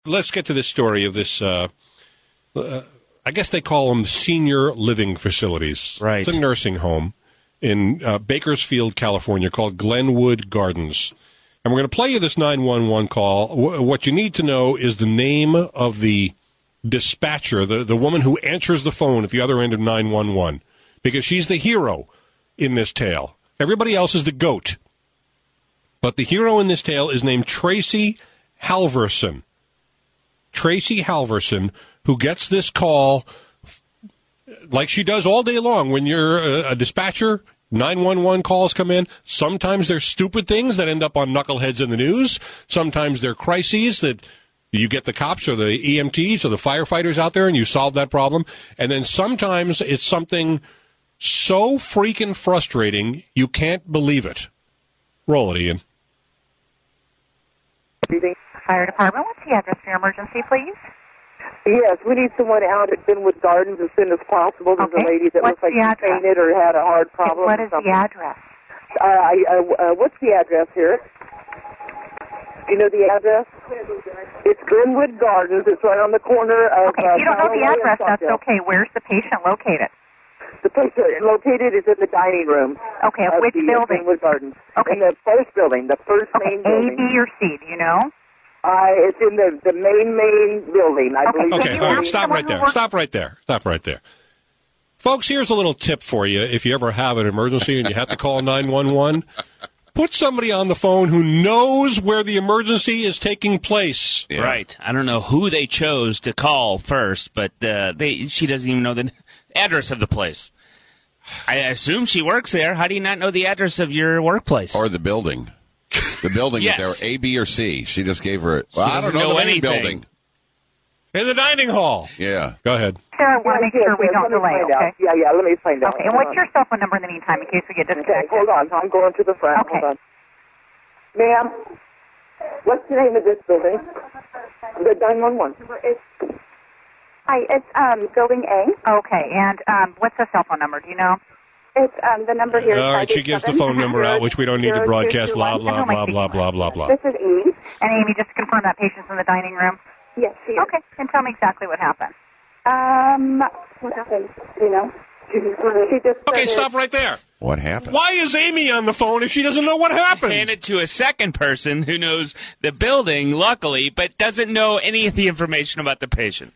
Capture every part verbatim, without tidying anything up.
Let's get to this story of this, uh, uh, I guess they call them senior living facilities. Right. It's a nursing home in uh, Bakersfield, California, called Glenwood Gardens. And we're going to play you this nine one one call. W- what you need to know is the name of the dispatcher, the, the woman who answers the phone at the other end of nine one one, because she's the hero in this tale. Everybody else is the goat. But the hero in this tale is named Tracy Halverson. Tracy Halverson, who gets this call like she does all day long. When you're a, a dispatcher, nine one one calls come in. Sometimes they're stupid things that end up on knuckleheads in the news. Sometimes they're crises that you get the cops or the E M Ts or the firefighters out there and you solve that problem. And then sometimes it's something so freaking frustrating you can't believe it. Roll it, Ian. Fire department, what's the address for your emergency, please? Yes, we need someone out at Glenwood Gardens as soon as possible. There's Okay. a lady that What's looks like the she address? fainted or had a hard problem. What or is the something. address? Uh, I, uh, uh, what's the address here? Do you know the address? It's Glenwood Gardens. It's right on the corner of... Okay, if you don't uh, know the Callaway and address, that's Stockdale. okay. Where's the patient located? The place located is in the dining room. Okay, of which the, uh, building? Glenwood Gardens. Okay. In the first building, the first Okay, main A, building. B, or C, do you know? Uh, it's in the, the main, main building, I Okay. believe. Okay, you all right, ask stop someone right who there. works- Stop right there. Stop right there. Folks, here's a little tip for you. If you ever have an emergency and you have to call nine one one, put somebody on the phone who knows where the emergency is taking place. Yeah. Right. I don't know who they chose to call first, but uh, they she doesn't even know the address of the place. I assume she works there. How do you not know the address of your workplace? Or the building. The building Yes. is there, A, B, or C. She just gave her. Well, I don't doesn't know, know the main anything. building. In the dining hall. Yeah. Go ahead. Sarah, I want to make Yes, sure we yes, don't let me delay, find okay? out. Yeah, yeah, let me find out. Okay, and Hold what's on. your cell phone number in the meantime in case we get Okay, disconnected? hold on. I'm going to the front. Okay. Hold on. Ma'am, what's the name of this building? The nine one one. Hi, it's um, Building A. Okay, and um, what's the cell phone number? Do you know? It's um, the number here is All right, she gives the phone number out, which we don't need to broadcast, blah, blah, blah, blah, blah, blah, blah. This is Amy. And Amy, just to confirm that patient's in the dining room? Yes, she is. Okay, and tell me exactly what happened. Um, what happened? Do you know? She just Okay, started- stop right there. What happened? Why is Amy on the phone if she doesn't know what happened? Hand it to a second person who knows the building, luckily, but doesn't know any of the information about the patient.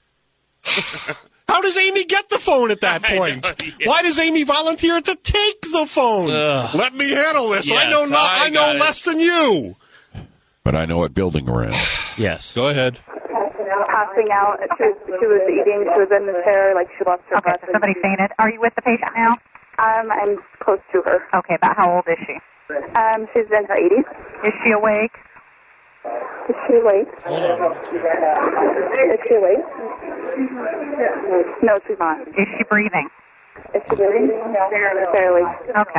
How does Amy get the phone at that I point? know, yeah. Why does Amy volunteer to take the phone? Ugh. Let me handle this. I Yes, know not, I I, know got it. less than you. But I know what building we're in. Yes. Go ahead. passing out. She was, she was eating. She was in the chair, like she lost her Okay, breath. so somebody fainted. Are you with the patient now? Um, I'm close to her. Okay, about how old is she? Um, she's in her eighties. Is she awake? Is she awake? Is she awake? No, she's not. Is she breathing? Is she breathing? Barely. Okay.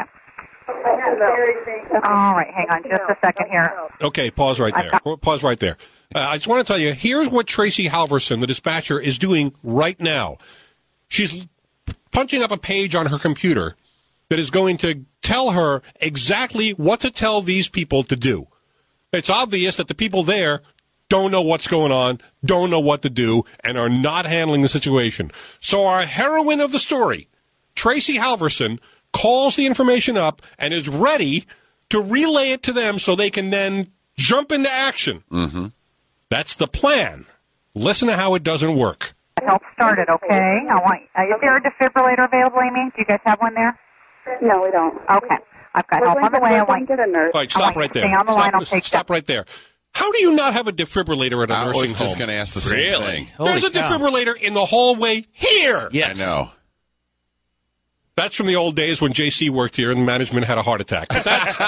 All right, hang on just a second here. Okay, pause right I've there. got- Well, Pause right there. Uh, I just want to tell you, here's what Tracy Halverson, the dispatcher, is doing right now. She's punching up a page on her computer that is going to tell her exactly what to tell these people to do. It's obvious that the people there don't know what's going on, don't know what to do, and are not handling the situation. So our heroine of the story, Tracy Halverson, calls the information up and is ready to relay it to them so they can then jump into action. Mm-hmm. That's the plan. Listen to how it doesn't work. Help started, okay? I want. Uh, is there a defibrillator available, Amy? Do you guys have one there? No, we don't. Okay. I've got We're help going on the to, way. we're I going want. to get a nurse. All right, I stop want right you to there. stay on the line. Stop, I'll take stop that. right there. How do you not have a defibrillator at a I was nursing just home? going to ask the same Really? thing. Holy There's a cow. defibrillator in the hallway here. Yes. I know. That's from the old days when J C worked here and management had a heart attack. But that's,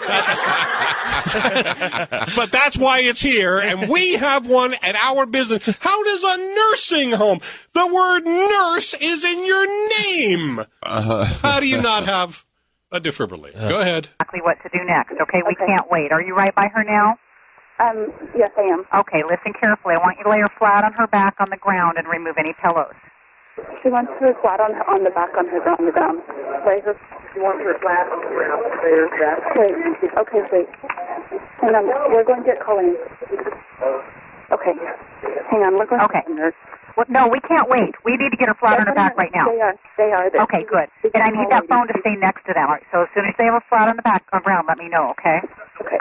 that's, but that's why it's here, and we have one at our business. How does a nursing home? The word nurse is in your name. Uh-huh. How do you not have a defibrillator? Go ahead. Exactly what to do next, okay? We Okay. can't wait. Are you right by her now? Um, yes, I am. Okay, listen carefully. I want you to lay her flat on her back on the ground and remove any pillows. She wants her flat on on the back on her on the ground. Lay her. She wants her flat on the ground. Lay her flat. Wait. Okay, wait. Hang on. We're going to get Colleen. Okay. Hang on. Look. Okay. Well, no, we can't wait. We need to get her flat on her back right now. They are. They are. They're- Okay, good. And I need that phone to stay next to them. All right, so as soon as they have a flat on the back around, let me know, okay? Okay.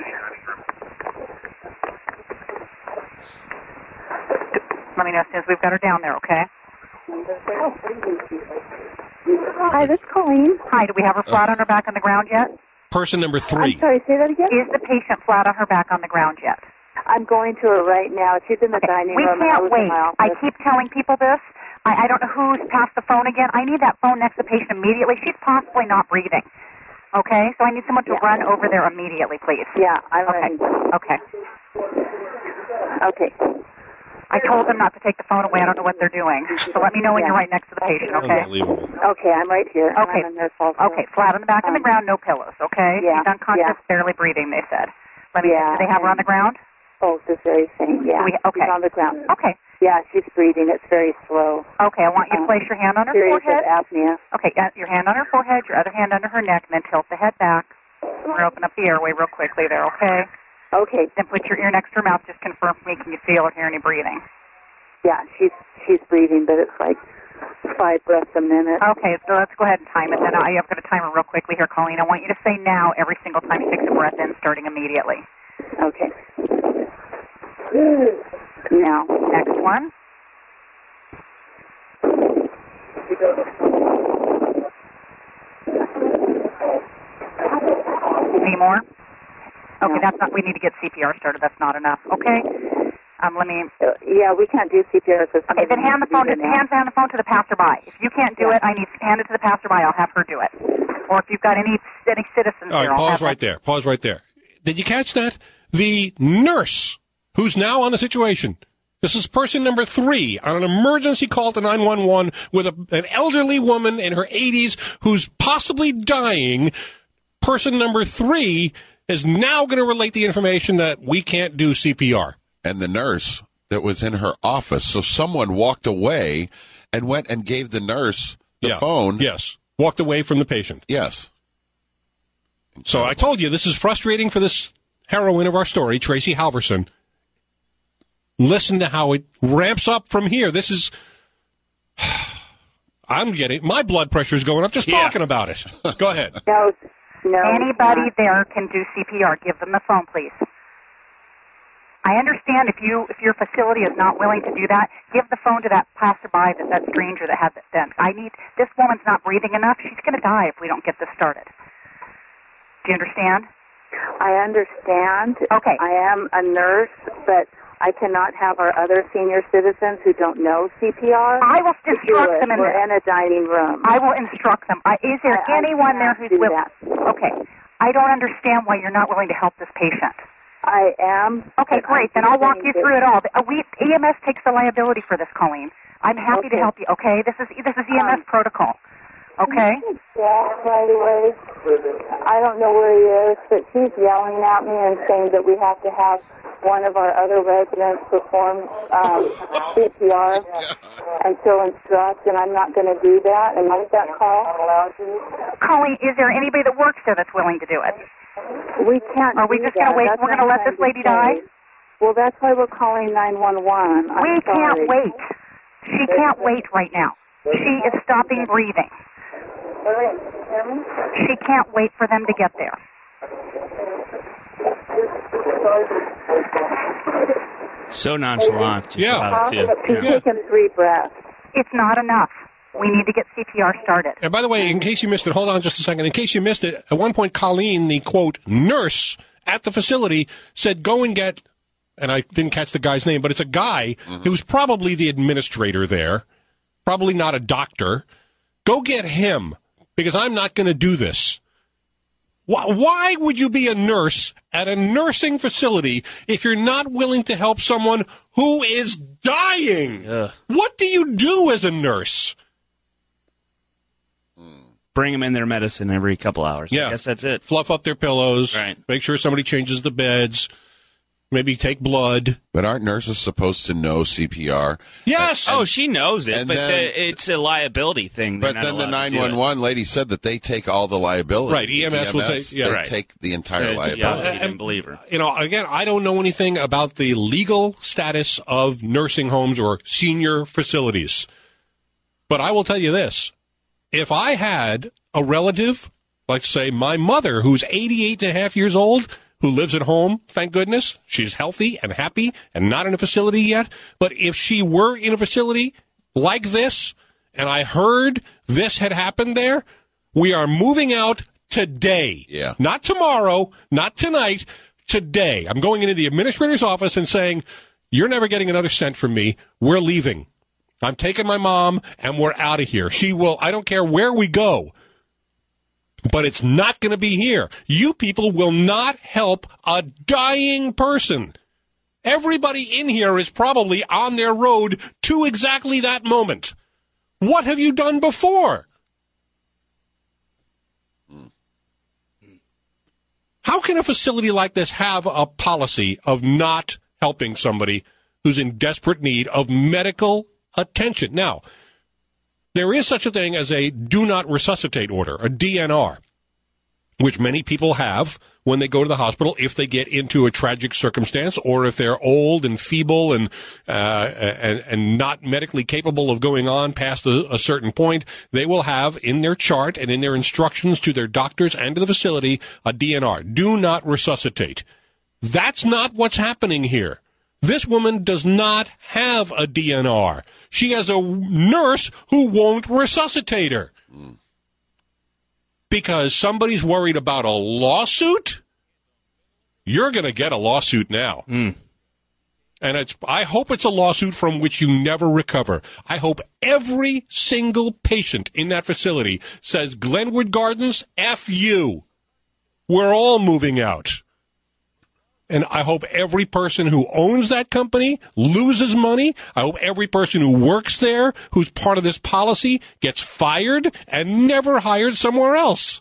Let me know as soon as we've got her down there, okay? Hi, this is Colleen. Hi, do we have her flat on her back on the ground yet? Person number three. I'm sorry. Say that again. Is the patient flat on her back on the ground yet? I'm going to her right now. She's in the Okay, dining we room. and I can't was wait. In my I office. keep telling people this. I, I don't know who's passed the phone again. I need that phone next to the patient immediately. She's possibly not breathing. Okay? So I need someone to Yeah. run over there immediately, please. Yeah, I'm Okay. ready. Okay. Okay. I told them not to take the phone away. I don't know what they're doing. So let me know when Yeah. you're right next to the patient, okay? Unbelievable. Okay, I'm right here. Okay. I'm in nurse also. Okay, flat on the back on the Um, ground, no pillows, okay? yeah, She's unconscious, yeah. barely breathing, they said. Let me, Yeah, do they have her on the ground? Oh, this very thing. Yeah. We- okay. She's on the ground. Okay. Yeah, she's breathing. It's very slow. Okay, I want you to Um, place your hand on her Serious forehead. apnea. Okay, uh, your hand on her forehead, your other hand under her neck, and then tilt the head back. We're going to open up the airway real quickly there, okay? Okay. Then put your ear next to her mouth. Just confirm for me. Can you feel or hear any breathing? Yeah, she's she's breathing, but it's like five breaths a minute. Okay, so let's go ahead and time it. Then I have got to time her real quickly here, Colleen. I want you to say now every single time she takes a breath in, starting immediately. Okay. Now. Next one. Any more? Okay, No. that's not. We need to get C P R started. That's not enough. Okay. Um, let me. Uh, yeah, we can't do C P R. So Okay, then hand the phone. To, hand, hand the phone to the passerby. If you can't do Yeah. it, I need to hand it to the passerby. I'll have her do it. Or if you've got any any citizens All here, right, I'll pause have right them. there. Pause right there. Did you catch that? The nurse who's now on the situation. This is person number three on an emergency call to nine one one with a, an elderly woman in her eighties who's possibly dying. Person number three is now going to relate the information that we can't do C P R. And the nurse that was in her office. So someone walked away and went and gave the nurse the Yeah. phone. Yes. Walked away from the patient. Yes. So I told you this is frustrating for this heroine of our story, Tracy Halverson. Listen to how it ramps up from here. This is. I'm getting. My blood pressure's going up just Yeah. talking about it. Go ahead. No, no. Anybody there can do C P R. Give them the phone, please. I understand if you if your facility is not willing to do that, give the phone to that passerby, that that stranger that has it. Then I need. This woman's not breathing enough. She's going to die if we don't get this started. Do you understand? I understand. Okay. I am a nurse, but I cannot have our other senior citizens who don't know C P R. I will do instruct it. them in We're this. in a dining room. I will instruct them. I, is there I- I anyone there cannot who's do willing? that. Okay. I don't understand why you're not willing to help this patient. I am. Okay, but great. I'm Then I'll walk doing you this. through it all. Uh, We E M S takes the liability for this, Colleen. I'm happy to Okay. help you. Okay, this is this is E M S Um, protocol. Okay. Yeah, by the way, I don't know where he is, but she's yelling at me and saying that we have to have one of our other residents perform um, C P R until instruct, and I'm not going to do that. And make that call. Colleen, is there anybody that works there that's willing to do it? We can't. Are we do just gonna that. wait- That's we're what gonna I'm let this trying to lady die? say. Well, that's why we're calling nine one one. We can't wait. She can't wait right now. She is stopping breathing. She can't wait for them to get there. So nonchalant. Just Yeah. about it, too. She's Yeah. taking three breaths. It's not enough. We need to get C P R started. And by the way, in case you missed it, hold on just a second. In case you missed it, at one point, Colleen, the quote nurse at the facility, said, "Go and get." And I didn't catch the guy's name, but it's a guy who was probably the administrator there, probably not a doctor. Go get him because I'm not going to do this. Why, why would you be a nurse at a nursing facility if you're not willing to help someone who is dying? Ugh. What do you do as a nurse? Bring them in their medicine every couple hours. Yeah. I guess that's it. Fluff up their pillows. Right. Make sure somebody changes the beds. maybe take blood. But aren't nurses supposed to know C P R? Yes. Oh, she knows it, and but then- the, it's a liability thing. They're But not then the allowed to do nine one one lady said that they take all the liability. Right, E M S will take- yeah. they Right. take the entire it. Uh, liability. Yeah, he Uh, didn't believe her. You know, again, I don't know anything about the legal status of nursing homes or senior facilities. But I will tell you this. If I had a relative, like say my mother, who's eighty-eight and a half years old, who lives at home, thank goodness, she's healthy and happy and not in a facility yet. But if she were in a facility like this, and I heard this had happened there, we are moving out today. Yeah. Not tomorrow, not tonight, today. I'm going into the administrator's office and saying, you're never getting another cent from me. We're leaving. I'm taking my mom, and we're out of here. She will, I don't care where we go, but it's not going to be here. You people will not help a dying person. Everybody in here is probably on their road to exactly that moment. What have you done before? How can a facility like this have a policy of not helping somebody who's in desperate need of medical attention? Now, there is such a thing as a do not resuscitate order, a D N R, which many people have when they go to the hospital if they get into a tragic circumstance or if they're old and feeble and uh, and, and not medically capable of going on past a, a certain point. They will have in their chart and in their instructions to their doctors and to the facility a D N R, do not resuscitate. That's not what's happening here. This woman does not have a D N R. She has a nurse who won't resuscitate her. Mm. Because somebody's worried about a lawsuit? You're going to get a lawsuit now. Mm. And it's. I hope it's a lawsuit from which you never recover. I hope every single patient in that facility says, Glenwood Gardens, F you. We're all moving out. And I hope every person who owns that company loses money. I hope every person who works there, who's part of this policy, gets fired and never hired somewhere else.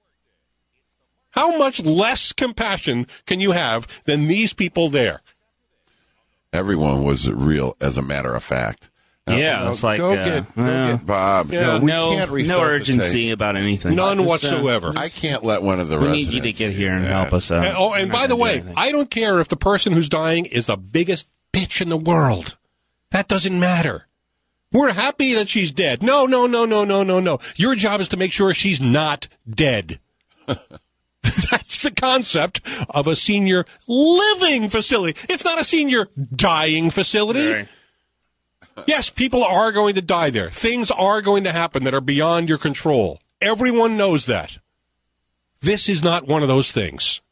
How much less compassion can you have than these people there? Everyone was real, as a matter of fact. Now, Yeah, you know, it's like, go, uh, get, go uh, get Bob. Yeah. No, we no, can't no resuscitate. urgency about anything. None Just, uh, whatsoever. I can't let one of the we need residents. you to get here and Yeah. help us out. And- oh, and We're by not the gonna do way, anything. I don't care if the person who's dying is the biggest bitch in the world. That doesn't matter. We're happy that she's dead. No, no, no, no, no, no, no. Your job is to make sure she's not dead. That's the concept of a senior living facility. It's not a senior dying facility. Right. Yes, people are going to die there. Things are going to happen that are beyond your control. Everyone knows that. This is not one of those things.